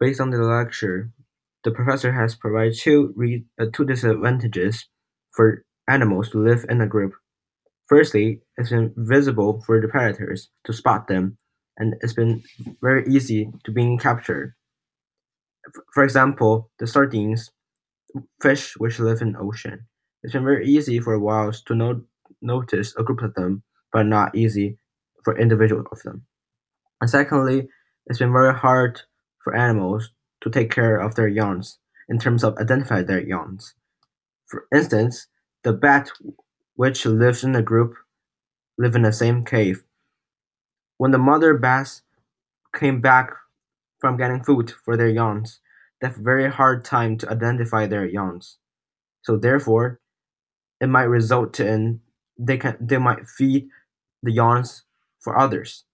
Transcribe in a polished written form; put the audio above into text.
Based on the lecture, the professor has provided two disadvantages for animals to live in a group. Firstly, it's been visible for the predators to spot them, and it's been very easy to being captured. For example, the sardines, fish which live in the ocean. It's been very easy for whales to notice a group of them, but not easy for individual of them. And secondly, it's been very hard for animals to take care of their yawns in terms of identify their yawns. For instance, the bat which lives in a group live in the same cave. When the mother bats came back from getting food for their yawns, they have a very hard time to identify their yawns. So therefore, it might result in they might feed the yawns for others.